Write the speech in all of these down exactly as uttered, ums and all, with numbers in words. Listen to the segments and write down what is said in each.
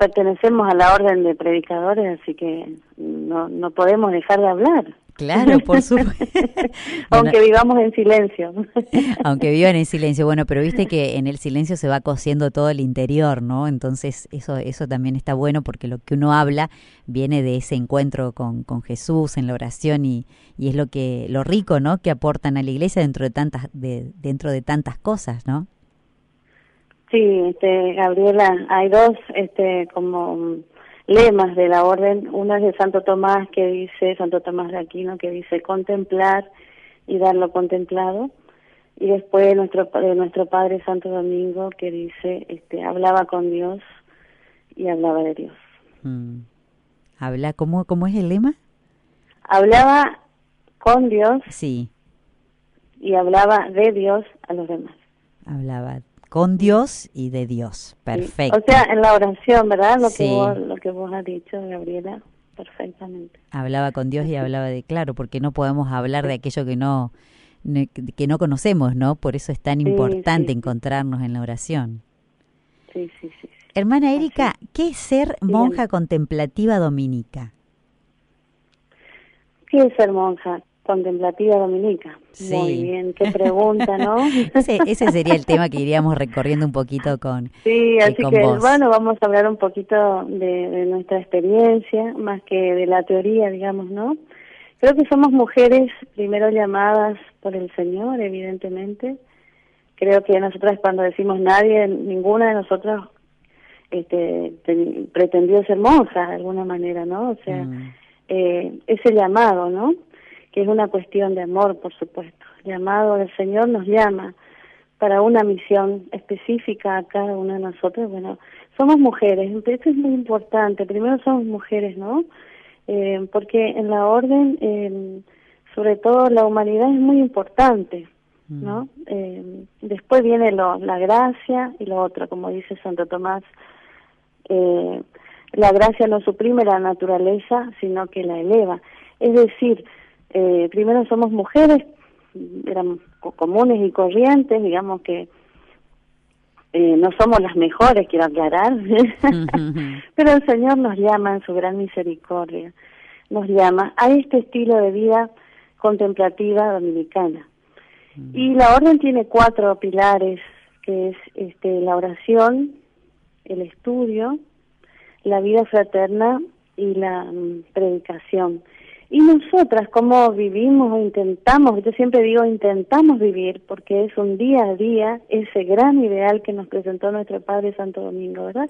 pertenecemos a la orden de predicadores, así que no, no podemos dejar de hablar. Claro, por supuesto. Aunque bueno, vivamos en silencio. Aunque vivan en silencio. Bueno, pero viste que en el silencio se va cosiendo todo el interior, ¿no? Entonces eso eso también está bueno porque lo que uno habla viene de ese encuentro con, con Jesús en la oración y, y es lo que lo rico, ¿no? Que aportan a la iglesia dentro de tantas de dentro de tantas cosas, ¿no? Sí, este, Gabriela, hay dos este como lemas de la orden. Uno es de Santo Tomás, que dice, Santo Tomás de Aquino, que dice contemplar y dar lo contemplado, y después de nuestro de nuestro Padre Santo Domingo, que dice, este, hablaba con Dios y hablaba de Dios. Mm. Habla, ¿cómo cómo es el lema? Hablaba con Dios. Sí. Y hablaba de Dios a los demás. Hablaba con Dios y de Dios, perfecto. Sí. O sea, en la oración, ¿verdad? Lo sí. que vos, lo que vos has dicho, Gabriela, perfectamente. Hablaba con Dios y hablaba de, claro, porque no podemos hablar de aquello que no que no conocemos, ¿no? Por eso es tan sí, importante sí, encontrarnos en la oración. Sí, sí, sí. sí. Hermana Erika, Así. ¿qué es ser monja Bien. contemplativa dominica? ¿Qué es ser monja contemplativa dominica? Sí. Muy bien, qué pregunta, ¿no? ese, ese sería el tema que iríamos recorriendo un poquito con Sí, así con que vos. bueno, vamos a hablar un poquito de, de nuestra experiencia, más que de la teoría, digamos, ¿no? Creo que somos mujeres primero llamadas por el Señor, evidentemente. Creo que nosotras cuando decimos nadie, ninguna de nosotras este, ten, pretendió ser monja de alguna manera, ¿no? O sea, mm. eh, ese llamado, ¿no? Que es una cuestión de amor, por supuesto. El llamado del Señor nos llama para una misión específica a cada una de nosotros. Bueno, somos mujeres, esto es muy importante. Primero somos mujeres, ¿no? Eh, porque en la orden, eh, sobre todo la humanidad es muy importante, ¿no? Mm. Eh, después viene lo, la gracia y lo otro, como dice Santo Tomás. Eh, la gracia no suprime la naturaleza, sino que la eleva. Es decir, eh, primero somos mujeres, éramos comunes y corrientes, digamos que eh, no somos las mejores, quiero aclarar, pero el Señor nos llama en su gran misericordia, nos llama a este estilo de vida contemplativa dominicana. Mm. Y la orden tiene cuatro pilares, que es este la oración, el estudio, la vida fraterna y la um, predicación. Y nosotras, ¿cómo vivimos o intentamos? Yo siempre digo intentamos vivir, porque es un día a día ese gran ideal que nos presentó nuestro Padre Santo Domingo, ¿verdad?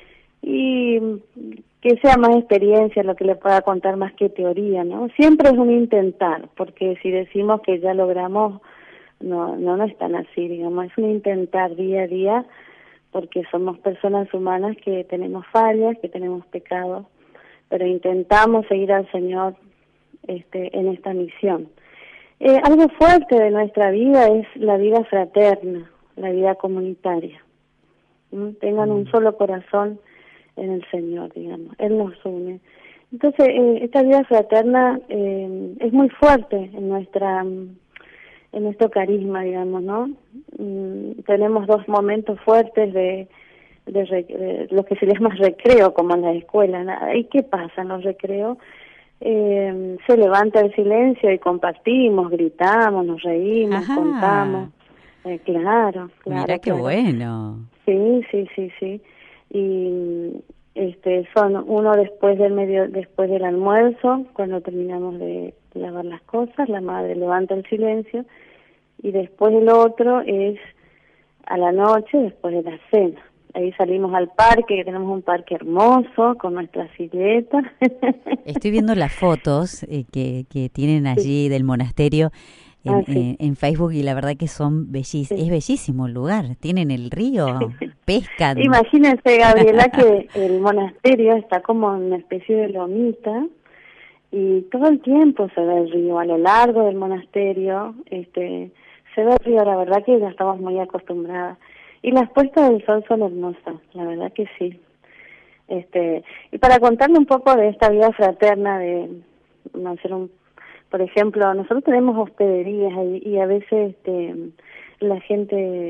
Y que sea más experiencia lo que le pueda contar más que teoría, ¿no? Siempre es un intentar, porque si decimos que ya logramos, no, no, no es tan así, digamos, es un intentar día a día, porque somos personas humanas que tenemos fallas, que tenemos pecados, pero intentamos seguir al Señor este, en esta misión. Eh, algo fuerte de nuestra vida es la vida fraterna, la vida comunitaria. ¿Mm? Tengan un solo corazón en el Señor, digamos, Él nos une. Entonces, eh, esta vida fraterna eh, es muy fuerte en nuestra en nuestro carisma, digamos, ¿no? Mm, tenemos dos momentos fuertes de, de, re, de lo que se llama recreo, como en la escuela. ¿Y qué pasa en los recreos? Eh, se levanta el silencio y compartimos, gritamos, nos reímos, Ajá. contamos. Eh, claro, claro. Mira qué claro. bueno. Sí, sí, sí, sí. Y este son uno después del medio, después del almuerzo, cuando terminamos de lavar las cosas, la madre levanta el silencio, y después el otro es a la noche, después de la cena. Ahí salimos al parque, que tenemos un parque hermoso, con nuestras silletas. Estoy viendo las fotos eh, que, que tienen allí sí. del monasterio en, ah, sí. en, en Facebook, y la verdad que son bellísimos. Sí. Es bellísimo el lugar, tienen el río, pescan. Imagínense, Gabriela, que el monasterio está como en una especie de lomita, y todo el tiempo se ve el río, a lo largo del monasterio, este se ve el río, la verdad que ya estamos muy acostumbradas. Y las puestas del sol son hermosas, la verdad que sí. Este, y para contarle un poco de esta vida fraterna, de hacer un, por ejemplo, nosotros tenemos hospederías y, y a veces este, la gente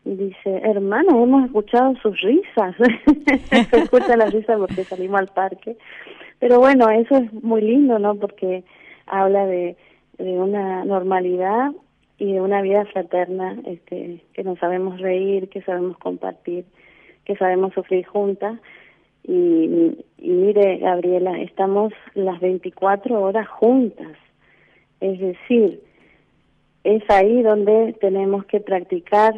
y dice, hermana, hemos escuchado sus risas. Se escucha la risa porque salimos al parque. Pero bueno, eso es muy lindo, ¿no? Porque habla de, de una normalidad y de una vida fraterna, este, que nos sabemos reír, que sabemos compartir, que sabemos sufrir juntas. Y, y mire, Gabriela, estamos las veinticuatro horas juntas. Es decir, es ahí donde tenemos que practicar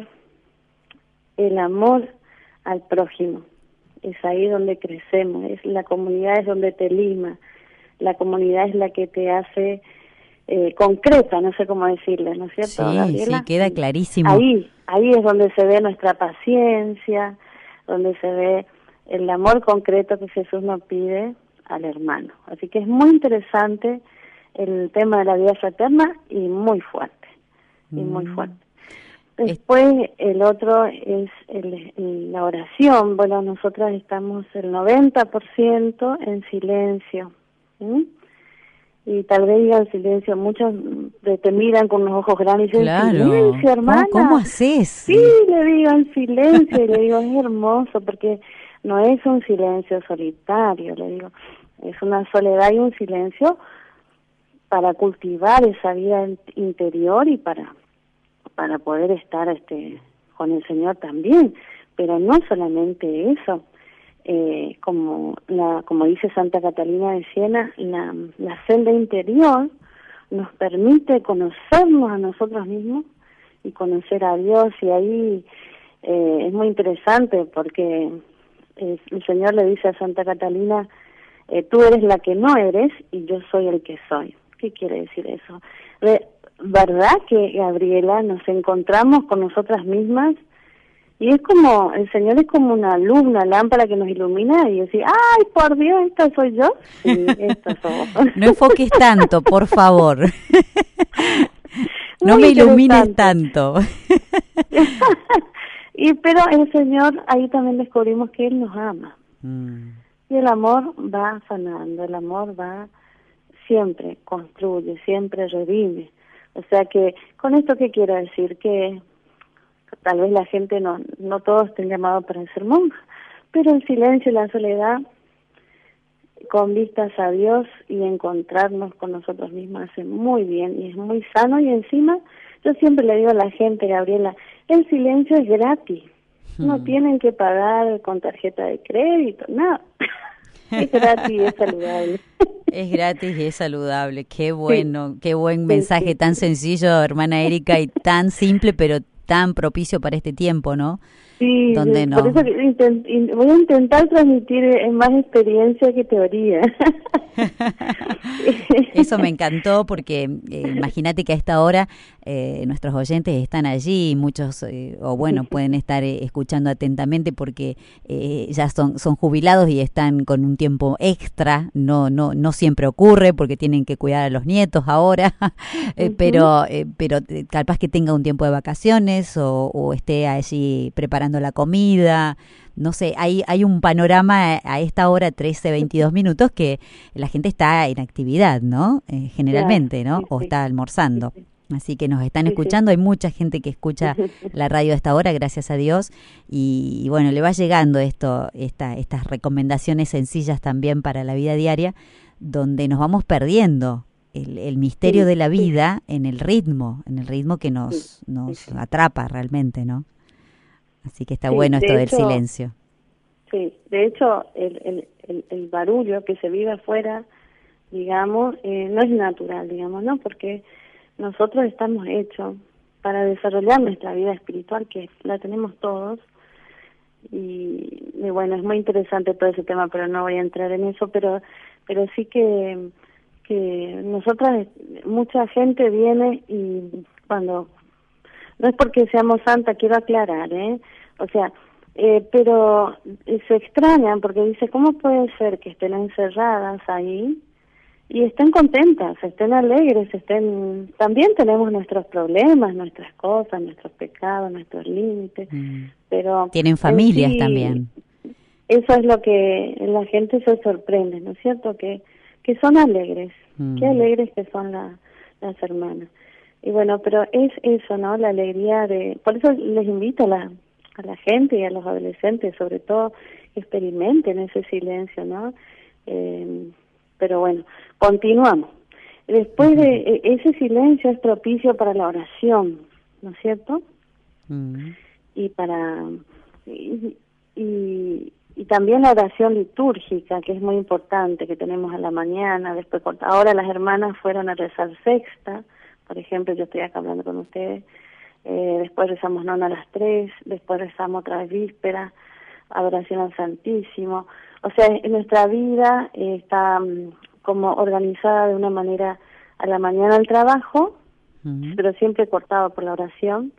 el amor al prójimo. Es ahí donde crecemos. Es la comunidad es donde te lima. La comunidad es la que te hace eh, concreta, no sé cómo decirle, ¿no es cierto, sí, Gabriela? Sí, queda clarísimo. Ahí, ahí es donde se ve nuestra paciencia, donde se ve el amor concreto que Jesús nos pide al hermano. Así que es muy interesante el tema de la vida fraterna y muy fuerte, y muy fuerte. Después el otro es el, el, la oración. Bueno, nosotras estamos el noventa por ciento en silencio, ¿sí? Y tal vez digan silencio, muchos te miran con los ojos grandes y dicen, claro. silencio, hermana. ¿Cómo, cómo haces? Sí, le digo en silencio, y le digo, es hermoso, porque no es un silencio solitario, le digo, es una soledad y un silencio para cultivar esa vida interior y para para poder estar este con el Señor también, pero no solamente eso. Eh, como la como dice Santa Catalina de Siena, la, la celda interior nos permite conocernos a nosotros mismos y conocer a Dios, y ahí eh, es muy interesante porque eh, el Señor le dice a Santa Catalina, eh, tú eres la que no eres y yo soy el que soy. ¿Qué quiere decir eso? De, ¿verdad que, Gabriela, nos encontramos con nosotras mismas? Y es como, el Señor es como una luz, una lámpara que nos ilumina y decir, ¡ay, por Dios, esta soy yo! Sí, esta somos. No enfoques tanto, por favor. No me ilumines tanto. Y pero el Señor, ahí también descubrimos que Él nos ama. Mm. Y el amor va sanando, el amor va, siempre construye, siempre redime. O sea que, ¿con esto qué quiero decir? Que tal vez la gente no no todos estén llamados para ser monjas, pero el silencio y la soledad, con vistas a Dios y encontrarnos con nosotros mismos, hace muy bien y es muy sano. Y encima, yo siempre le digo a la gente, Gabriela, el silencio es gratis, hmm. no tienen que pagar con tarjeta de crédito, nada. Es gratis y es saludable. Es gratis y es saludable. Qué bueno, sí. Qué buen mensaje, sí, sí, tan sencillo, hermana Erika, y tan simple, pero tan propicio para este tiempo, ¿no? Sí, donde por no. eso intent, in, voy a intentar transmitir más experiencia que teoría. Eso me encantó porque eh, imagínate que a esta hora eh, nuestros oyentes están allí, muchos, eh, o bueno, pueden estar eh, escuchando atentamente porque eh, ya son, son jubilados y están con un tiempo extra, no no no siempre ocurre porque tienen que cuidar a los nietos ahora, eh, uh-huh. pero eh, pero capaz que tenga un tiempo de vacaciones o, o esté allí preparando la comida, no sé, hay hay un panorama a esta hora, trece, veintidós minutos, que la gente está en actividad, ¿no? Eh, generalmente, ¿no? Sí, o sí. está almorzando. Sí, sí. Así que nos están sí, escuchando, sí. hay mucha gente que escucha la radio a esta hora, gracias a Dios, y, y bueno, le va llegando esto, esta, estas recomendaciones sencillas también para la vida diaria, donde nos vamos perdiendo el, el misterio sí, de la vida sí. en el ritmo, en el ritmo que nos, sí, nos sí, sí. atrapa realmente, ¿no? Así que está sí, bueno esto de del hecho, silencio. Sí, de hecho, el, el, el, el barullo que se vive afuera, digamos, eh, no es natural, digamos, ¿no? Porque nosotros estamos hechos para desarrollar nuestra vida espiritual, que la tenemos todos, y, y bueno, es muy interesante todo ese tema, pero no voy a entrar en eso, pero pero sí que, que nosotras, mucha gente viene y cuando, no es porque seamos santas, quiero aclarar, ¿eh? O sea, eh, pero se extrañan porque dice, ¿cómo puede ser que estén encerradas ahí y estén contentas, estén alegres, estén... También tenemos nuestros problemas, nuestras cosas, nuestros pecados, nuestros límites, mm. pero... Tienen familias sí, también. Eso es lo que la gente se sorprende, ¿no es cierto? Que que son alegres, mm. qué alegres que son la, las hermanas. y bueno, pero es eso, ¿no? La alegría de... Por eso les invito a la, a la gente y a los adolescentes, sobre todo, que experimenten ese silencio, ¿no? Eh, pero bueno, continuamos. Después de ese silencio es propicio para la oración, ¿no es cierto? Uh-huh. Y para y, y, y también la oración litúrgica, que es muy importante, que tenemos a la mañana. Después, ahora las hermanas fueron a rezar sexta, por ejemplo, yo estoy acá hablando con ustedes. Eh, después rezamos nona a las tres, después rezamos otra vez víspera, adoración al Santísimo. O sea, en nuestra vida eh, está um, como organizada de una manera: a la mañana el trabajo, uh-huh. pero siempre cortado por la oración,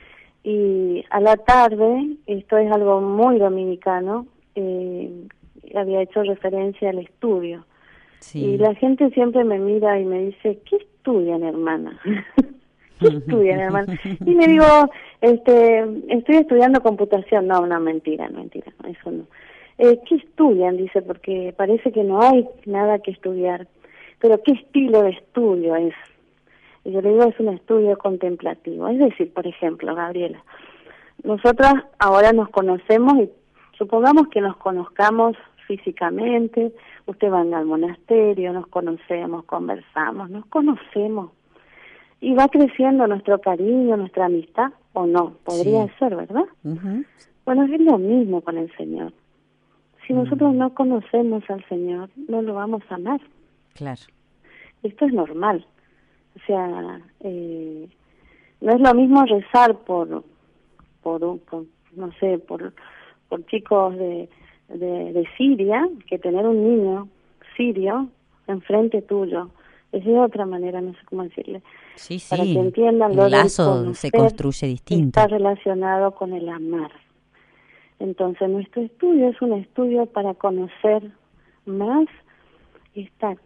y a la tarde, esto es algo muy dominicano, eh, había hecho referencia al estudio. Sí. Y la gente siempre me mira y me dice, ¿qué estudian, hermana? ¿Qué estudian, hermana? Y le digo, este, estoy estudiando computación. No, no, mentira, mentira, no, eso no. Eh, ¿Qué estudian? Dice, porque parece que no hay nada que estudiar. Pero ¿qué estilo de estudio es? Y yo le digo, es un estudio contemplativo. Es decir, por ejemplo, Gabriela, nosotras ahora nos conocemos y supongamos que nos conozcamos físicamente, usted va al monasterio, nos conocemos, conversamos, nos conocemos. Y va creciendo nuestro cariño, nuestra amistad, ¿o no? Podría sí. ser, ¿verdad? Uh-huh. Bueno, es lo mismo con el Señor. Si uh-huh. nosotros no conocemos al Señor, no lo vamos a amar. Claro. Esto es normal. O sea, eh, no es lo mismo rezar por, por, por no sé, por, por chicos de, de, de Siria, que tener un niño sirio enfrente tuyo. Es de otra manera, no sé cómo decirle. Sí, sí. Para que entiendan, el lazo se construye distinto. Está relacionado con el amar. Entonces, nuestro estudio es un estudio para conocer más esta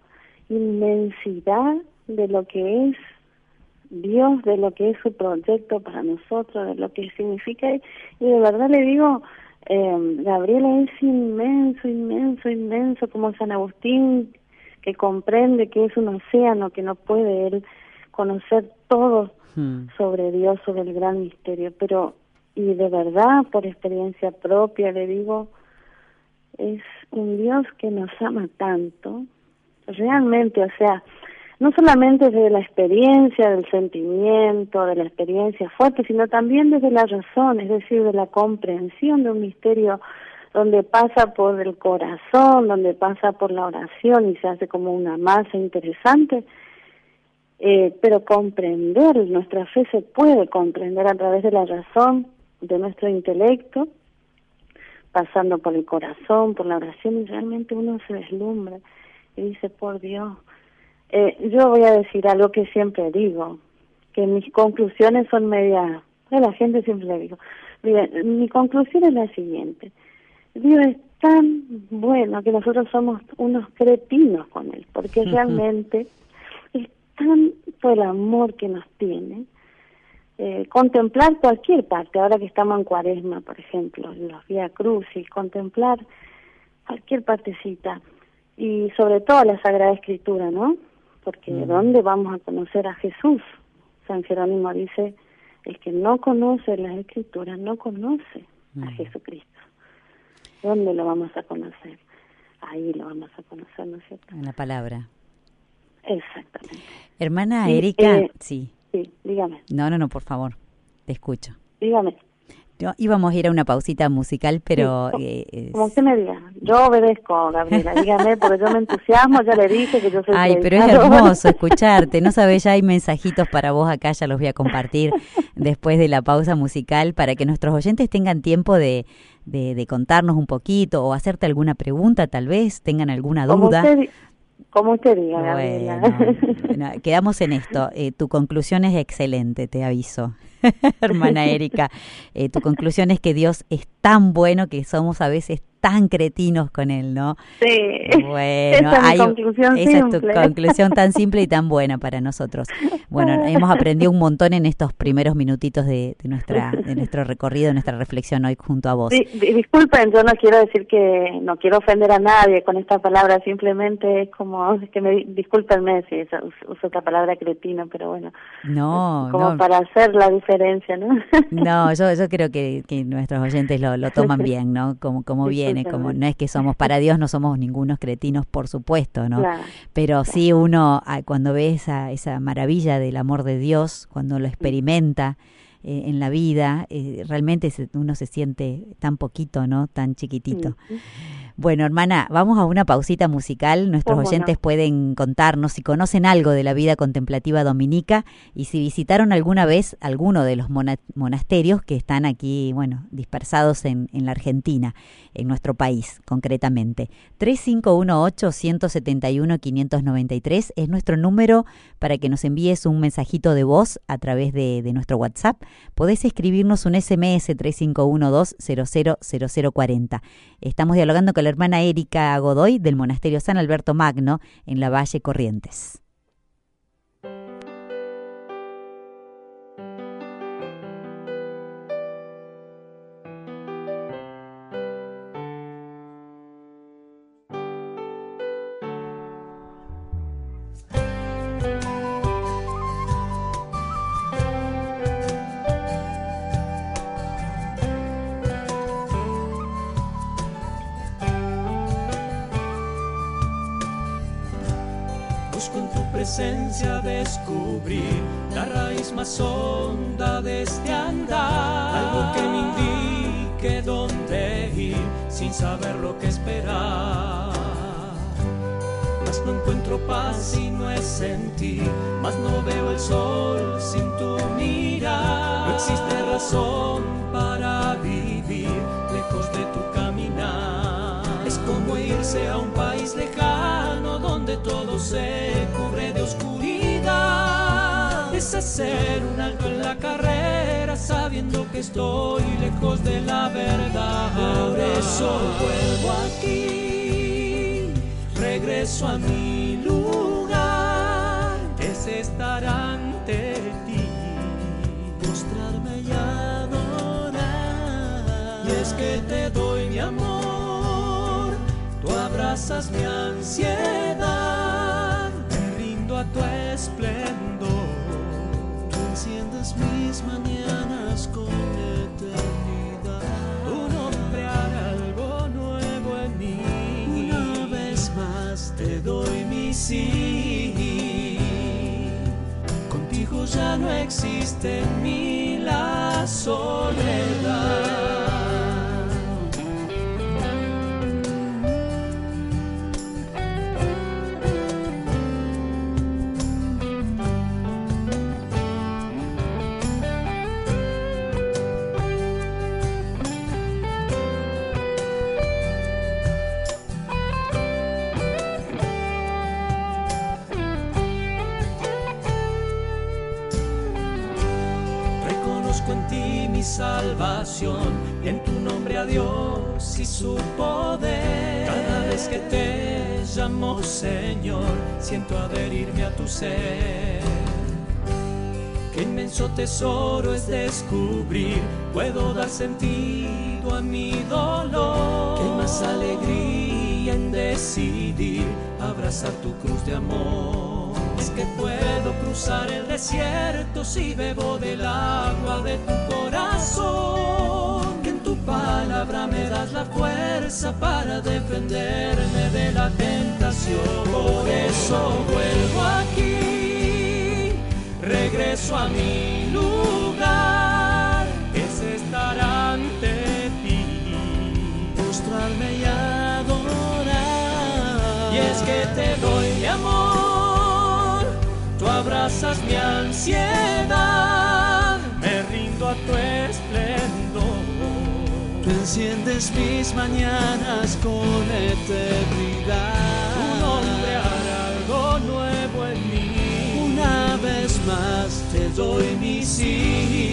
inmensidad de lo que es Dios, de lo que es su proyecto para nosotros, de lo que significa. Y de verdad le digo, eh, Gabriela, es inmenso, inmenso, inmenso, como San Agustín, que comprende que es un océano, que no puede él conocer todo hmm. sobre Dios, sobre el gran misterio. Pero, y de verdad, por experiencia propia, le digo, es un Dios que nos ama tanto, realmente, o sea, no solamente desde la experiencia, del sentimiento, de la experiencia fuerte, sino también desde la razón, es decir, de la comprensión de un misterio donde pasa por el corazón, donde pasa por la oración y se hace como una masa interesante, eh, pero comprender, nuestra fe se puede comprender a través de la razón, de nuestro intelecto, pasando por el corazón, por la oración, y realmente uno se deslumbra y dice, por Dios. Eh, yo voy a decir algo que siempre digo, que mis conclusiones son media, a la gente siempre le digo, miren, mi conclusión es la siguiente: Dios es tan bueno que nosotros somos unos cretinos con Él, porque uh-huh. realmente es tanto el amor que nos tiene. Eh, contemplar cualquier parte, ahora que estamos en Cuaresma, por ejemplo, los Vía Crucis, contemplar cualquier partecita, y sobre todo la Sagrada Escritura, ¿no? Porque uh-huh. ¿dónde vamos a conocer a Jesús? San Jerónimo dice, el que no conoce las Escrituras no conoce uh-huh. a Jesucristo. ¿Dónde lo vamos a conocer? Ahí lo vamos a conocer, ¿no es cierto? En la palabra. Exactamente. Hermana y, Erika, eh, sí. Sí, dígame. No, no, no, por favor, te escucho. Dígame. No, íbamos a ir a una pausita musical, pero... Sí, eh, es... como usted me diga, yo obedezco, Gabriela, dígame, porque yo me entusiasmo, ya le dije que yo soy... Ay, pero es hermoso escucharte, no sabes, ya hay mensajitos para vos acá, ya los voy a compartir después de la pausa musical, para que nuestros oyentes tengan tiempo de, de, de contarnos un poquito, o hacerte alguna pregunta, tal vez, tengan alguna duda. Como usted, como usted diga, Gabriela. Bueno, bueno, quedamos en esto, eh, tu conclusión es excelente, te aviso. hermana Erika. Eh, tu conclusión es que Dios es tan bueno que somos a veces tan cretinos con Él, ¿no? Sí, bueno, esa es hay, mi conclusión esa simple. es tu conclusión tan simple y tan buena para nosotros. Bueno, hemos aprendido un montón en estos primeros minutitos de, de nuestra de nuestro recorrido, de nuestra reflexión hoy junto a vos. Sí, disculpen, yo no quiero decir que no quiero ofender a nadie con esta palabra, simplemente es como que me discúlpenme si uso, uso esta palabra cretino, pero bueno, no, como no. para hacer la diferencia, ¿no? No, yo yo creo que, que nuestros oyentes lo, lo toman bien, ¿no? Como como viene, como no es que somos para Dios, no somos ningunos cretinos, por supuesto, ¿no? Claro, pero claro. sí uno cuando ve esa esa maravilla del amor de Dios, cuando lo experimenta eh, en la vida, eh, realmente se, uno se siente tan poquito, ¿no? Tan chiquitito. Sí. Bueno, hermana, vamos a una pausita musical. Nuestros oyentes no? pueden contarnos si conocen algo de la vida contemplativa dominica y si visitaron alguna vez alguno de los mona- monasterios que están aquí, bueno, dispersados en, en la Argentina, en nuestro país, concretamente. tres cinco uno ocho, uno siete uno, cinco nueve tres es nuestro número para que nos envíes un mensajito de voz a través de, de nuestro WhatsApp. Podés escribirnos un ese eme ese tres cinco uno dos cero cero cero cero cuatro cero. Estamos dialogando con la hermana Erika Godoy del Monasterio San Alberto Magno en la Valle Corrientes. Presencia descubrir la raíz más honda de este andar, algo que me indique dónde ir sin saber lo que esperar. Mas no encuentro paz si no es sentir, mas no veo el sol sin tu mirar. No existe razón para vivir lejos de tu caminar. Es como irse a un país lejano donde todo se cubre de oscuridad. Es hacer un alto en la carrera sabiendo que estoy lejos de la verdad. Por eso vuelvo aquí, regreso a mi lugar, es estar ante ti, mostrarme y adorar. Y es que te doy mi amor, tú abrazas mi ansiedad, me rindo a tu esplendor, tú enciendes mis mañanas con eternidad. Tu nombre hará algo nuevo en mí, una vez más te doy mi sí. Contigo ya no existe en mí la soledad. Salvación y en tu nombre a Dios y su poder. Cada vez que te llamo Señor, siento adherirme a tu ser. Qué inmenso tesoro es descubrir, puedo dar sentido a mi dolor. Qué más alegría en decidir abrazar tu cruz de amor. Es que puedo cruzar el desierto si bebo del agua de tu corazón. Que en tu palabra me das la fuerza para defenderme de la tentación. Por eso vuelvo aquí, regreso a mi lugar, es estar ante ti, mostrarme y adorar. Y es que te doy mi amor, tú abrazas mi ansiedad, me rindo a tu esplendor. Tú enciendes mis mañanas con eternidad. Tu nombre hará algo nuevo en mí. Una vez más te doy mi sí.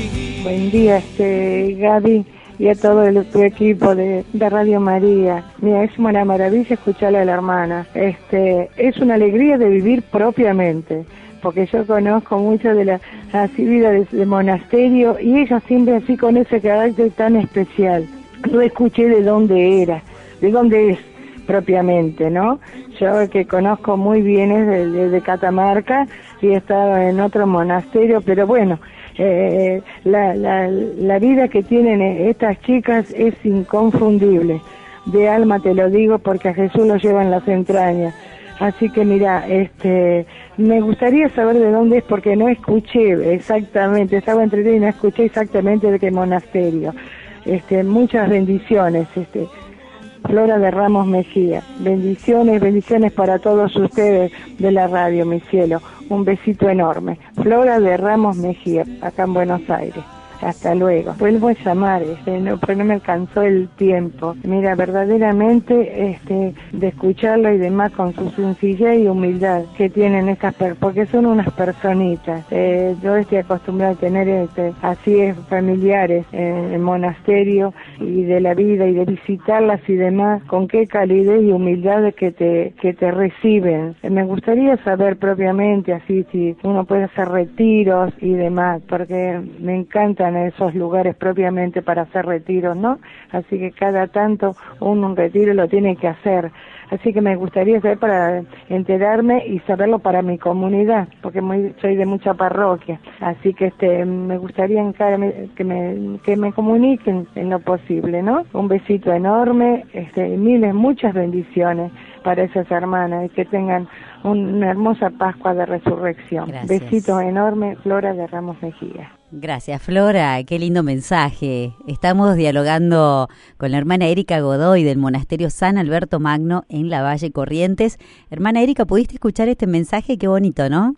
Buen día, este Gaby, y a todo el, tu equipo de, de Radio María. Mira, es una maravilla escucharle a la hermana. Este, es una alegría de vivir propiamente, porque yo conozco mucho de la así vida de, de monasterio, y ella siempre así con ese carácter tan especial. No escuché de dónde era, de dónde es propiamente, ¿no? Yo que conozco muy bien es de, de, de Catamarca, y he estado en otro monasterio, pero bueno, eh, la, la, la vida que tienen estas chicas es inconfundible. De alma te lo digo, porque a Jesús lo lleva en las entrañas. Así que mira, este, me gustaría saber de dónde es, porque no escuché exactamente, estaba entretenida y no escuché exactamente de qué monasterio. Este, muchas bendiciones, este, Flora de Ramos Mejía. Bendiciones, bendiciones para todos ustedes de la radio, mi cielo. Un besito enorme. Flora de Ramos Mejía, acá en Buenos Aires. Hasta luego. Vuelvo a llamar, este, no, pues no me alcanzó el tiempo. Mira, verdaderamente, este, de escucharlo y demás, con su sencillez y humildad que tienen estas personas, porque son unas personitas. Eh, yo estoy acostumbrada a tener, este, así es, familiares en el monasterio, y de la vida, y de visitarlas y demás, con qué calidez y humildad que te, que te reciben. Eh, me gustaría saber propiamente, así, si uno puede hacer retiros y demás, porque me encanta en esos lugares propiamente para hacer retiros, ¿no? Así que cada tanto uno un retiro lo tiene que hacer. Así que me gustaría saber para enterarme y saberlo para mi comunidad, porque muy, soy de mucha parroquia. Así que este me gustaría en cada, que me que me comuniquen en lo posible, ¿no? Un besito enorme, este, miles, muchas bendiciones para esas hermanas, y que tengan una hermosa Pascua de Resurrección. Gracias. Besitos enormes, Flora de Ramos Mejía. Gracias, Flora, qué lindo mensaje. Estamos dialogando con la hermana Erika Godoy del Monasterio San Alberto Magno en la Valle Corrientes. Hermana Erika, ¿pudiste escuchar este mensaje? Qué bonito, ¿no?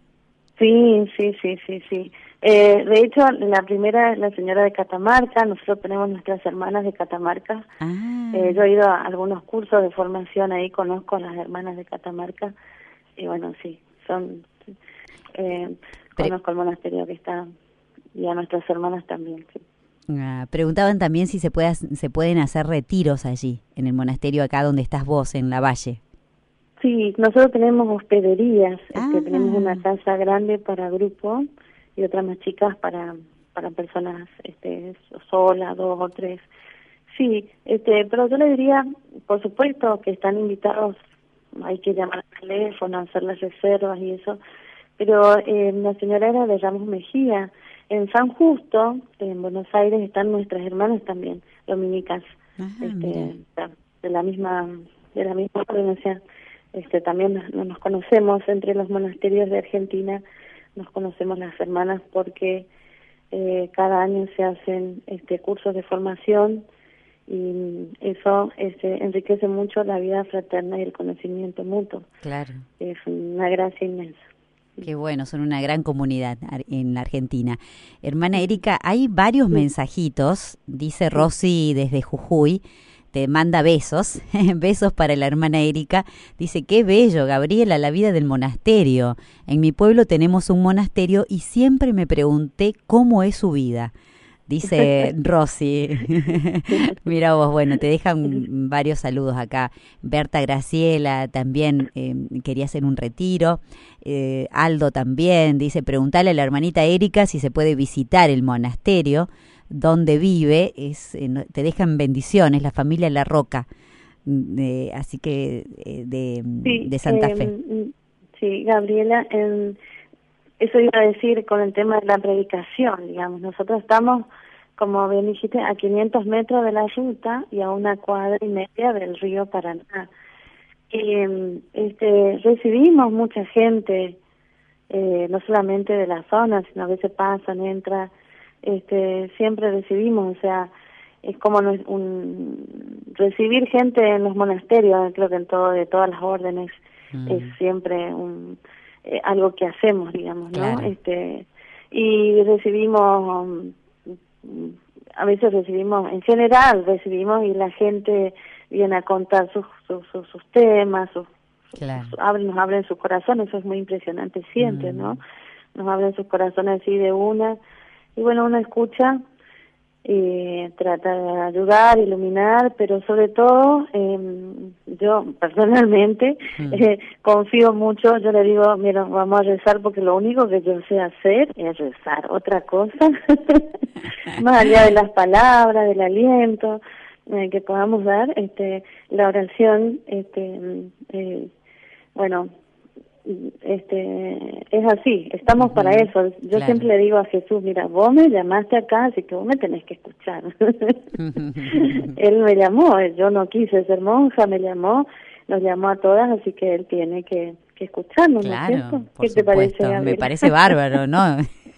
Sí, sí, sí, sí, sí. Eh, de hecho, la primera es la señora de Catamarca. Nosotros tenemos nuestras hermanas de Catamarca. Ah. Eh, yo he ido a algunos cursos de formación ahí, conozco a las hermanas de Catamarca. Y bueno, sí, son... Eh, conozco el monasterio que está... y a nuestras hermanas también, sí. Ah, preguntaban también si se, puede, se pueden hacer retiros allí, en el monasterio acá donde estás vos, en la Valle. Sí, nosotros tenemos hospederías, Ah. este, tenemos una casa grande para grupo y otras más chicas para para personas este, solas, dos o tres. Sí, este, pero yo le diría, por supuesto que están invitados, hay que llamar al teléfono, hacer las reservas y eso, pero eh, la señora era de Ramos Mejía. En San Justo, en Buenos Aires, están nuestras hermanas también, dominicas, Ajá, este, de la misma de la misma provincia. Este, también nos, nos conocemos entre los monasterios de Argentina, nos conocemos las hermanas porque eh, cada año se hacen este cursos de formación, y eso este, enriquece mucho la vida fraterna y el conocimiento mutuo. Claro. Es una gracia inmensa. Qué bueno, son una gran comunidad en la Argentina. Hermana Erika, hay varios sí. mensajitos, dice Rosy desde Jujuy, te manda besos, besos para la hermana Erika. Dice, qué bello, Gabriela, la vida del monasterio. En mi pueblo tenemos un monasterio y siempre me pregunté cómo es su vida. Dice Rosy. Mira vos, bueno, te dejan varios saludos acá. Berta Graciela también eh, quería hacer un retiro. Eh, Aldo también dice, preguntale a la hermanita Erika si se puede visitar el monasterio donde vive. Es, eh, te dejan bendiciones, la familia La Roca. Eh, así que eh, de, sí, de Santa eh, Fe. Sí, Gabriela, eh, eso iba a decir con el tema de la predicación, digamos. Nosotros estamos, como bien dijiste, a quinientos metros de la ruta y a una cuadra y media del río Paraná. Y este, recibimos mucha gente, eh, no solamente de la zona, sino a veces pasan, entran, este, siempre recibimos, o sea, es como un, recibir gente en los monasterios, creo que en todo, de todas las órdenes, mm. es siempre un... Eh, algo que hacemos, digamos, ¿no? Claro. Este, y recibimos, um, a veces recibimos, en general recibimos y la gente viene a contar sus sus, sus, sus temas, sus, claro. sus, abren, nos abren sus corazones, eso es muy impresionante siempre, mm. ¿no? Nos abren sus corazones así de una, y bueno, uno escucha, y trata de ayudar, iluminar, pero sobre todo eh, yo personalmente mm. eh, confío mucho. Yo le digo, mira, vamos a rezar porque lo único que yo sé hacer es rezar, otra cosa más allá de las palabras, del aliento eh, que podamos dar, este la oración, este eh, bueno, este es así, estamos uh-huh. para eso. Yo claro. siempre le digo a Jesús, mira, vos me llamaste acá, así que vos me tenés que escuchar. Él me llamó, yo no quise ser monja, me llamó, nos llamó a todas, así que él tiene que, que escucharnos, claro, ¿no es cierto? ¿Qué te parece, Gabriela? Me parece bárbaro, ¿no?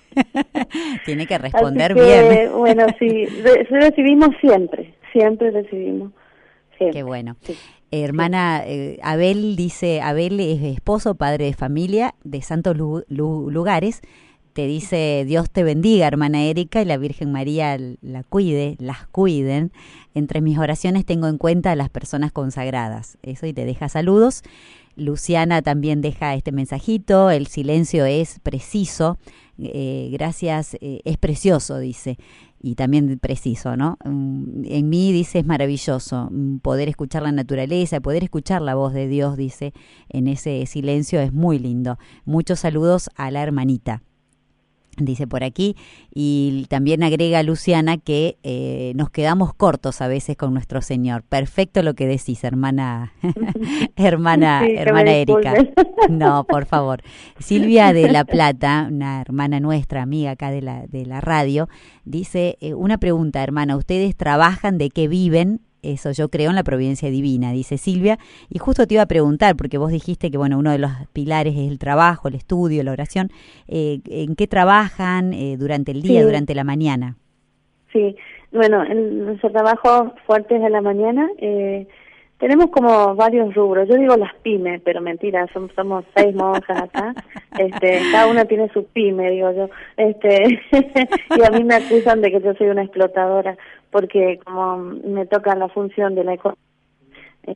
Tiene que responder así que, bien. Bueno, sí, re- recibimos siempre, siempre recibimos. Siempre. Qué bueno. Sí. Hermana, eh, Abel dice, Abel es esposo, padre de familia de Santos Lu- Lu- Lugares. Te dice, Dios te bendiga, hermana Erika, y la Virgen María la cuide, las cuiden. Entre mis oraciones tengo en cuenta a las personas consagradas. Eso, y te deja saludos. Luciana también deja este mensajito, el silencio es preciso, eh, gracias, eh, es precioso, dice, y también preciso, ¿no? En mí, dice, es maravilloso poder escuchar la naturaleza, poder escuchar la voz de Dios, dice, en ese silencio es muy lindo. Muchos saludos a la hermanita, dice por aquí, y también agrega Luciana que eh, nos quedamos cortos a veces con nuestro Señor. Perfecto lo que decís, hermana, hermana, sí, hermana Erika. No, por favor. Silvia de La Plata, una hermana nuestra, amiga acá de la de la radio, dice, eh, una pregunta, hermana, ¿ustedes trabajan, de qué viven? Eso yo creo en la providencia divina, dice Silvia, y justo te iba a preguntar, porque vos dijiste que bueno, uno de los pilares es el trabajo, el estudio, la oración. Eh, ¿En qué trabajan eh, durante el día, sí. durante la mañana? Sí, bueno, en nuestro trabajo fuerte es a la mañana. Eh, tenemos como varios rubros. Yo digo las pymes, pero mentira, somos, somos seis monjas acá. Este, cada una tiene su pyme, digo yo. Este, y a mí me acusan de que yo soy una explotadora, porque como me toca la función de la economía. Eh,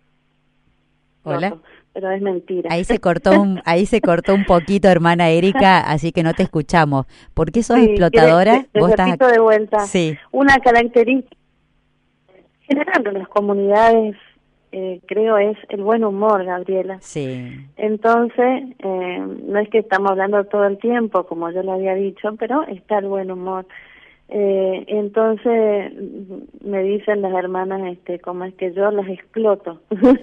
Hola. Pero es mentira. Ahí se cortó un, ahí se cortó un poquito, hermana Erika, así que no te escuchamos. ¿Por qué sos sí, explotadora? Te, te ¿Vos repito estás... de vuelta. Sí. Una característica general de las comunidades, eh, creo, es el buen humor, Gabriela. Sí. Entonces, eh, no es que estamos hablando todo el tiempo, como yo le había dicho, pero está el buen humor. Eh, entonces me dicen las hermanas, este, como es que yo las exploto.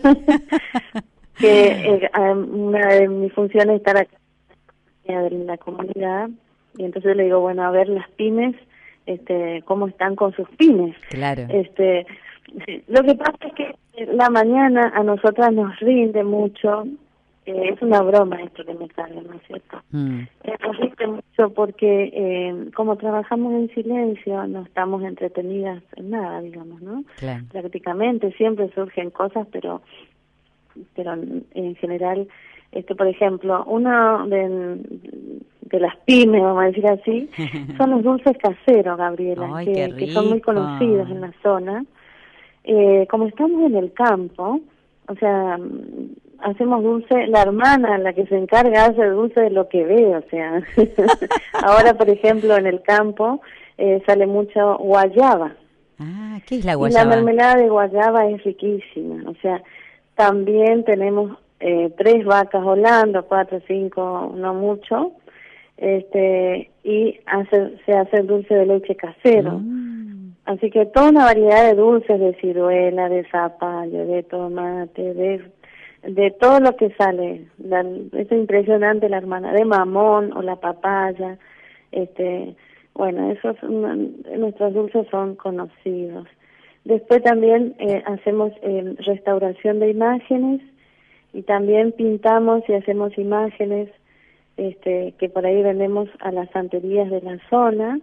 que eh, una de mis funciones es estar aquí en la comunidad, y entonces le digo, bueno, a ver las pymes, este, cómo están con sus pymes. Claro. Este, sí. Lo que pasa es que la mañana a nosotras nos rinde mucho. Eh, es una broma esto que me sale, ¿no es cierto? Mm. Eh, nos rinde mucho porque eh, como trabajamos en silencio, no estamos entretenidas en nada, digamos, ¿no? Claro. Prácticamente siempre surgen cosas, pero pero en general, este, por ejemplo, uno de, de las pymes, vamos a decir así, son los dulces caseros, Gabriela. Ay, que, que son muy conocidos en la zona. Eh, como estamos en el campo, o sea, hacemos dulce, la hermana, la que se encarga, hace dulce de lo que ve, o sea, ahora, por ejemplo, en el campo eh, sale mucho guayaba. Ah, ¿qué es la guayaba? Y la mermelada de guayaba es riquísima, o sea, también tenemos eh, tres vacas holando, cuatro, cinco, no mucho, este, y hace, se hace dulce de leche casero. Mm. Así que toda una variedad de dulces, de ciruela, de zapallo, de tomate, de de todo lo que sale. La, es impresionante, la hermana, de mamón o la papaya. Este, bueno, esos nuestros dulces son conocidos. Después también eh, hacemos eh, restauración de imágenes, y también pintamos y hacemos imágenes este, que por ahí vendemos a las santerías de la zona.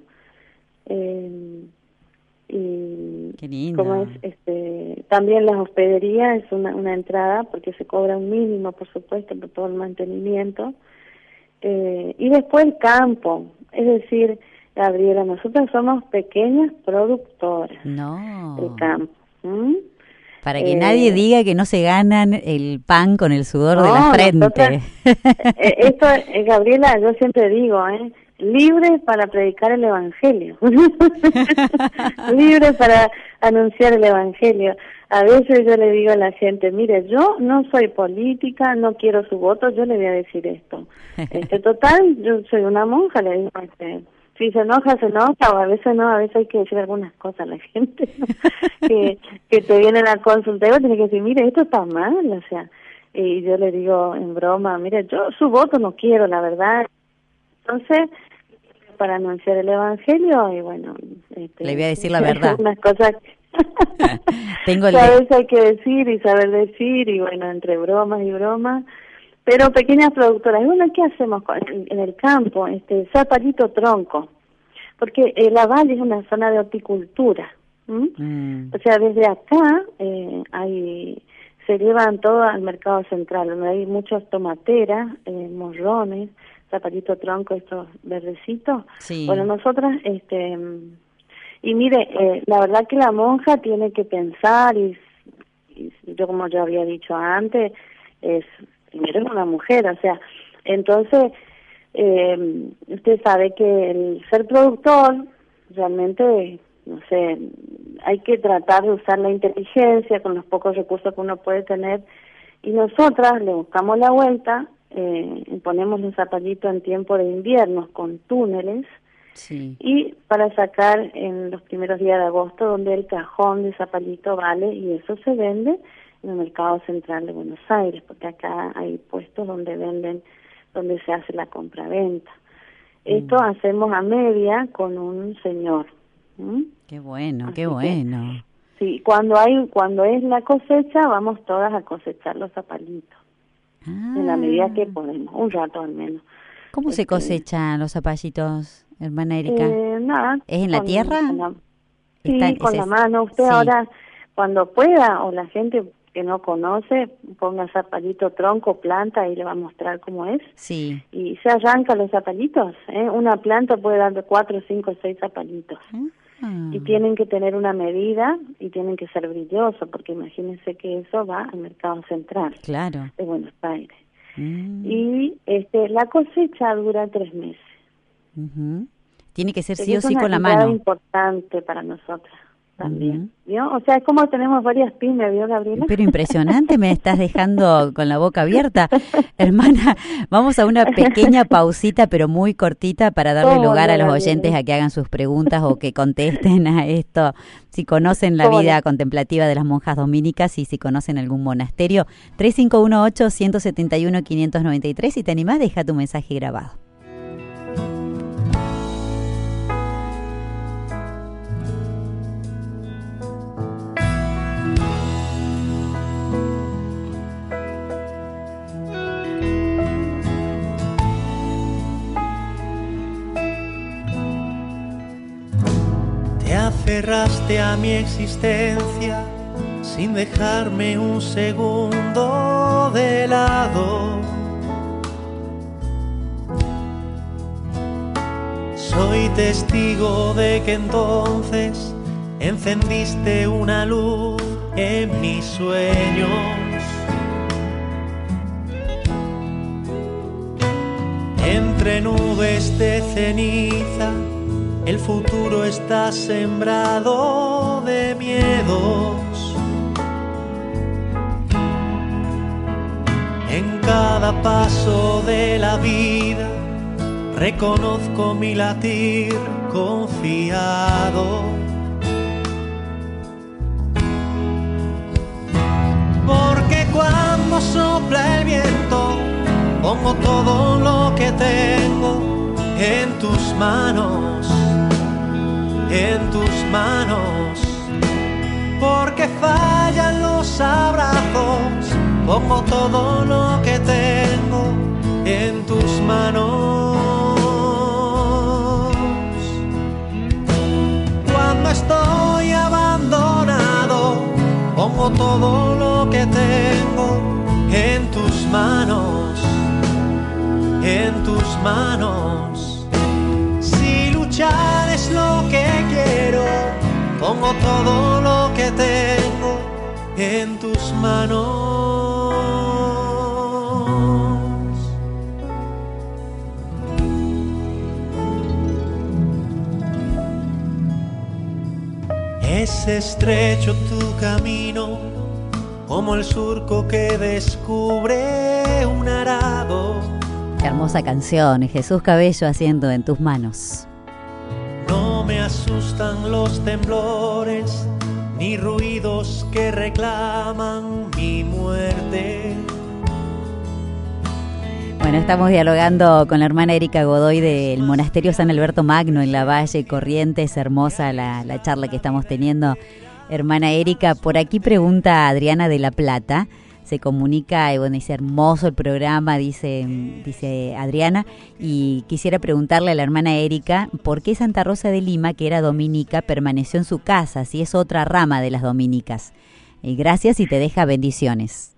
Eh, y Qué lindo. Como es, este, también la hospedería es una, una entrada, porque se cobra un mínimo, por supuesto, por todo el mantenimiento. Eh, y después el campo, es decir, Gabriela, nosotros somos pequeñas productoras. No. El campo. ¿Mm? Para que eh, nadie diga que no se ganan el pan con el sudor no, de la frente. Nosotras, eh, esto, eh, Gabriela, yo siempre digo, ¿eh? libres para predicar el Evangelio, libres para anunciar el Evangelio. A veces yo le digo a la gente, mire, yo no soy política, no quiero su voto, yo le voy a decir esto. Este, total, yo soy una monja, le digo, este, si se enoja, se enoja, o a veces no, a veces hay que decir algunas cosas a la gente, ¿no? que, que te vienen a consulta y vos tenés que decir, mire, esto está mal, o sea, y yo le digo en broma, mire, yo su voto no quiero, la verdad. Entonces, para anunciar el Evangelio, y bueno... Este, le voy a decir la verdad. Unas cosas Tengo el que a veces hay que decir y saber decir, y bueno, entre bromas y bromas. Pero pequeñas productoras, bueno, ¿qué hacemos en, en el campo? Este, zapallito tronco, porque el Aval es una zona de horticultura. Mm. O sea, desde acá eh, hay... se llevan todo al mercado central, donde hay muchas tomateras, eh, morrones, zapallito tronco, estos verdecitos. Sí. Bueno, nosotras, este, y mire, eh, la verdad que la monja tiene que pensar, y, y yo como yo había dicho antes, es primero es una mujer, o sea, entonces, eh, usted sabe que el ser productor, realmente, no sé, hay que tratar de usar la inteligencia con los pocos recursos que uno puede tener, y nosotras le buscamos la vuelta. Eh, ponemos un zapallito en tiempo de invierno con túneles, sí. Y para sacar en los primeros días de agosto, donde el cajón de zapallito vale, y eso se vende en el mercado central de Buenos Aires, porque acá hay puestos donde venden, donde se hace la compraventa. Mm. Esto hacemos a media con un señor. ¿Mm? Qué bueno, Así qué bueno. Que, sí, cuando hay, cuando es la cosecha, vamos todas a cosechar los zapallitos. Ah. En la medida que podemos, un rato al menos. ¿Cómo este, se cosechan los zapallitos, hermana Erika? Eh, nada. ¿Es en la con, tierra? Con la, sí, Está, con la es, mano. Usted sí. Ahora, cuando pueda, o la gente que no conoce, ponga zapallito tronco, planta, y le va a mostrar cómo es. Sí. Y se arranca los zapallitos, ¿eh? Una planta puede dar de cuatro, cinco, seis zapallitos. ¿Eh? Ah. Y tienen que tener una medida y tienen que ser brillosos, porque imagínense que eso va al mercado central, claro, de Buenos Aires. Mm. Y este la cosecha dura tres meses. Uh-huh. Tiene que ser sí o sí con la mano. Es importante para nosotras también, uh-huh. ¿Vio? O sea, es como tenemos varias pymes, ¿vio, Gabriela? Pero impresionante, me estás dejando con la boca abierta. Hermana, vamos a una pequeña pausita, pero muy cortita, para darle ¿Cómo lugar no, a los Gabriela? oyentes a que hagan sus preguntas o que contesten a esto, si conocen la vida no? contemplativa de las monjas dominicas y si conocen algún monasterio. tres cinco uno ocho, uno siete uno, cinco nueve tres, si te animás, deja tu mensaje grabado. Te aferraste a mi existencia sin dejarme un segundo de lado. Soy testigo de que entonces encendiste una luz en mis sueños. Entre nubes de ceniza, el futuro está sembrado de miedos. En cada paso de la vida reconozco mi latir confiado. Porque cuando sopla el viento, pongo todo lo que tengo en tus manos, en tus manos. Porque fallan los abrazos, pongo todo lo que tengo en tus manos. Cuando estoy abandonado, pongo todo lo que tengo en tus manos, en tus manos. Si luchar es lo que quiero, pongo todo lo que tengo en tus manos. Es estrecho tu camino, como el surco que descubre un arado. Qué hermosa canción, Jesús Cabello haciendo En tus manos. No me asustan los temblores, ni ruidos que reclaman mi muerte. Bueno, estamos dialogando con la hermana Erika Godoy del Monasterio San Alberto Magno en la Valle Corrientes. Hermosa la, la charla que estamos teniendo, hermana Erika. Por aquí pregunta Adriana de La Plata. Se comunica, y bueno, dice hermoso el programa, dice, dice Adriana, y quisiera preguntarle a la hermana Erika por qué Santa Rosa de Lima, que era dominica, permaneció en su casa, si es otra rama de las dominicas. Eh, gracias y te deja bendiciones.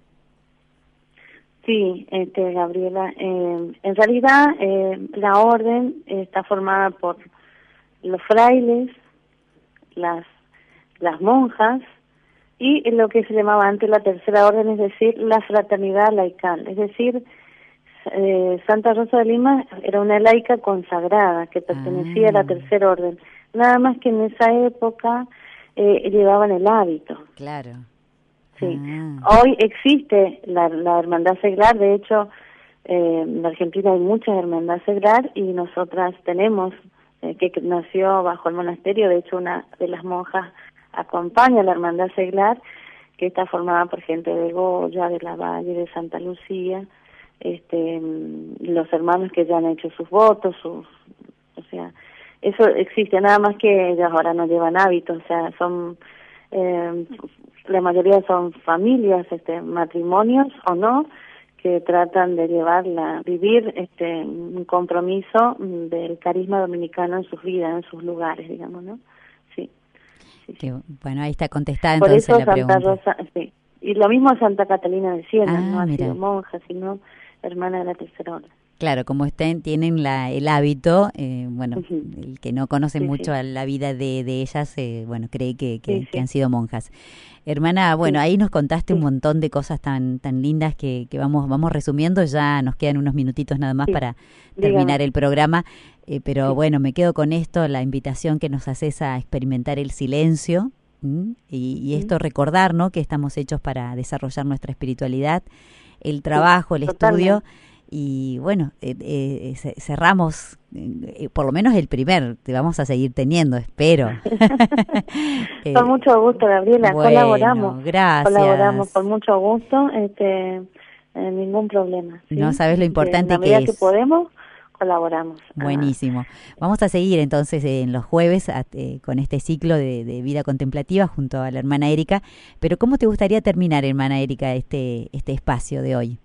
Sí, este, Gabriela, eh, en realidad eh, la orden está formada por los frailes, las, las monjas y lo que se llamaba antes la tercera orden, es decir, la fraternidad laical. Es decir, eh, Santa Rosa de Lima era una laica consagrada que pertenecía ah. a la tercera orden. Nada más que en esa época eh, llevaban el hábito. Claro. Sí. Ah. Hoy existe la, la hermandad seglar, de hecho eh, en Argentina hay muchas hermandad seglar y nosotras tenemos, eh, que nació bajo el monasterio, de hecho una de las monjas acompaña a la hermandad seglar, que está formada por gente de Goya, de la Valle, de Santa Lucía, este, los hermanos que ya han hecho sus votos, sus, o sea, eso existe, nada más que ellas ahora no llevan hábitos, o sea, son... Eh, la mayoría son familias, este, matrimonios o no, que tratan de llevarla, vivir este un compromiso del carisma dominicano en sus vidas, en sus lugares, digamos, ¿no? Sí. sí, que, sí. Bueno, ahí está contestada Por entonces eso la Santa pregunta. Rosa, sí. Y lo mismo Santa Catalina de Siena, ah, no ha mira. sido monja, sino hermana de la tercera orden. Claro, como estén, tienen la, el hábito, eh, bueno, Uh-huh. el que no conoce sí, mucho sí. a la vida de, de ellas, eh, bueno, cree que, que, sí, que sí. han sido monjas. Hermana, bueno, sí. ahí nos contaste sí. un montón de cosas tan tan lindas que, que vamos vamos resumiendo, ya nos quedan unos minutitos nada más sí. para Dígame. terminar el programa, eh, pero sí. bueno, me quedo con esto, la invitación que nos haces a experimentar el silencio, ¿m? y, y esto sí. recordar, ¿no?, que estamos hechos para desarrollar nuestra espiritualidad, el trabajo, sí, el totalmente. Estudio. Y bueno, eh, eh, cerramos eh, por lo menos el primer, te vamos a seguir teniendo, espero. eh, con mucho gusto, Gabriela, bueno, colaboramos. Gracias. Colaboramos con mucho gusto, este, eh, ningún problema. ¿sí? No sabes lo importante que es. En la medida que que es. podemos, colaboramos. Buenísimo. Ah. Vamos a seguir entonces en los jueves a, eh, con este ciclo de, de vida contemplativa junto a la hermana Erika. Pero ¿cómo te gustaría terminar, hermana Erika, este, este espacio de hoy?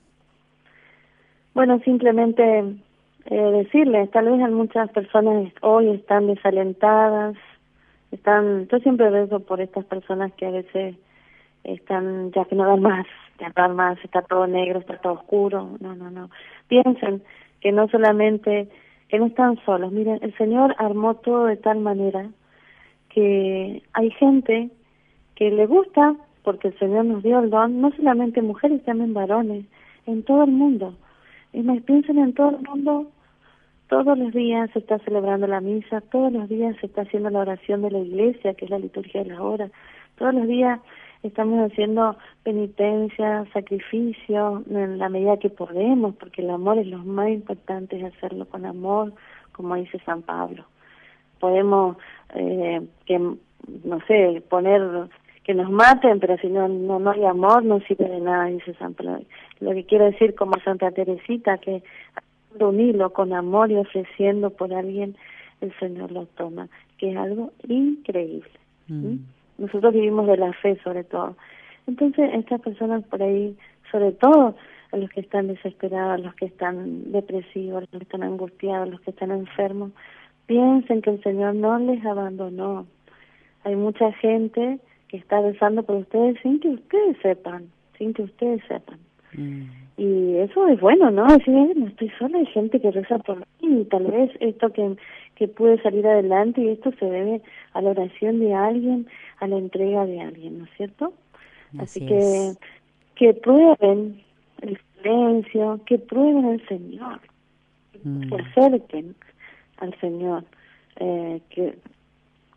Bueno, simplemente eh, decirles, tal vez muchas personas hoy están desalentadas, están, yo siempre rezo por estas personas que a veces están, ya que no dan más, ya no dan más, está todo negro, está todo oscuro, no, no, no. Piensen que no solamente, que no están solos, miren, el Señor armó todo de tal manera que hay gente que le gusta, porque el Señor nos dio el don, no solamente mujeres, también varones, en todo el mundo. Y me piensen en todo el mundo, todos los días se está celebrando la misa, todos los días se está haciendo la oración de la iglesia, que es la liturgia de las horas, todos los días estamos haciendo penitencia, sacrificio, en la medida que podemos, porque el amor es lo más importante, es hacerlo con amor, como dice San Pablo. Podemos, eh, que no sé, poner... que nos maten, pero si no, no no hay amor no sirve de nada, dice San Pablo. Lo que quiero decir como Santa Teresita, que haciendo un hilo con amor y ofreciendo por alguien, el Señor lo toma, que es algo increíble. Mm. ¿sí? Nosotros vivimos de la fe sobre todo. Entonces estas personas por ahí, sobre todo a los que están desesperados, a los que están depresivos, a los que están angustiados, a los que están enfermos, piensen que el Señor no les abandonó. Hay mucha gente que está rezando por ustedes sin que ustedes sepan, sin que ustedes sepan. Mm. Y eso es bueno, ¿no? Decir, eh, no estoy sola, hay gente que reza por mí, y tal vez esto que, que pude salir adelante, y esto se debe a la oración de alguien, a la entrega de alguien, ¿no es cierto? Así, Así que es. que prueben el silencio, que prueben al Señor, mm. que se acerquen al Señor, eh, que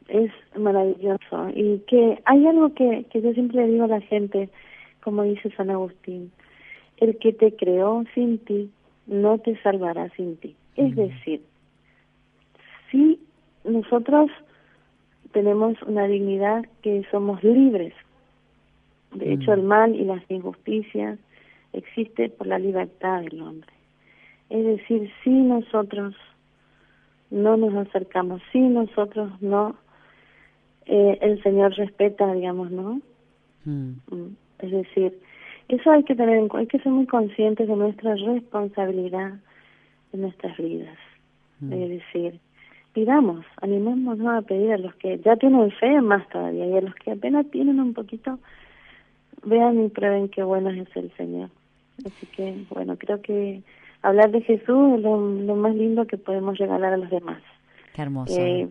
es maravilloso. Y que hay algo que, que yo siempre le digo a la gente, como dice San Agustín, el que te creó sin ti, no te salvará sin ti. Es mm. decir, si nosotros tenemos una dignidad que somos libres, de hecho mm. el mal y las injusticias existe por la libertad del hombre. Es decir, si nosotros no nos acercamos, si nosotros no, eh, el Señor respeta, digamos, ¿no? Mm. Es decir, eso hay que tener en cuenta, hay que ser muy conscientes de nuestra responsabilidad en nuestras vidas. Mm. Es decir, pidamos, animémonos a pedir a los que ya tienen fe más todavía, y a los que apenas tienen un poquito, vean y prueben qué bueno es el Señor. Así que, bueno, creo que hablar de Jesús es lo, lo más lindo que podemos regalar a los demás. Qué hermoso. Eh,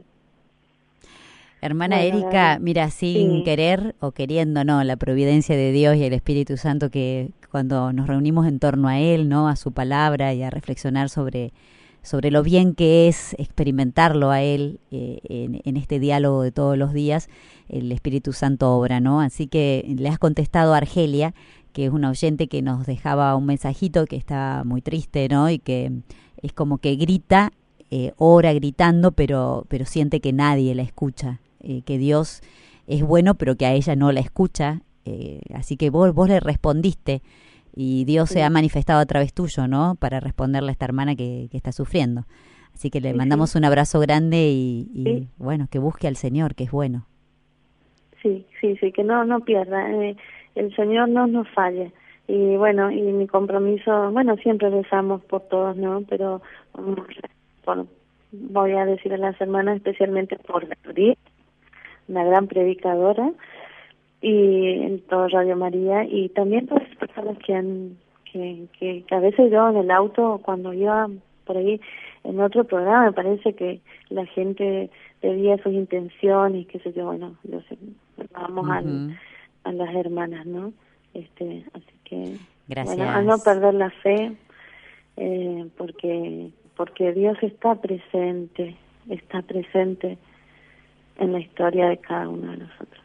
Hermana bueno, Erika, mira, sin sí. querer o queriendo, ¿no? La providencia de Dios y el Espíritu Santo, que cuando nos reunimos en torno a Él, ¿no? A su palabra y a reflexionar sobre, sobre lo bien que es experimentarlo a Él eh, en, en este diálogo de todos los días, el Espíritu Santo obra, ¿no? Así que le has contestado a Argelia, que es una oyente que nos dejaba un mensajito que está muy triste, ¿no? Y que es como que grita, eh, ora gritando, pero, pero siente que nadie la escucha. Eh, que Dios es bueno, pero que a ella no la escucha, eh, así que vos, vos le respondiste y Dios sí. se ha manifestado a través tuyo, ¿no? Para responderle a esta hermana que, que está sufriendo. Así que le sí, mandamos sí. un abrazo grande y, y sí. bueno, que busque al Señor, que es bueno. Sí, sí, sí, que no, no pierda, eh, el Señor no nos falla. Y bueno, y mi compromiso, bueno, siempre rezamos por todos, ¿no? Pero um, por, voy a decir a las hermanas especialmente por Gabriel, una gran predicadora, y en todo Radio María, y también por las personas que han, que, que, que a veces yo en el auto, cuando iba por ahí en otro programa, me parece que la gente pedía sus intenciones, qué sé yo, bueno, yo sé, vamos uh-huh. al, a las hermanas, ¿no? Este, así que, gracias. Bueno, a no perder la fe, eh, porque, porque Dios está presente, está presente en la historia de cada uno de nosotros.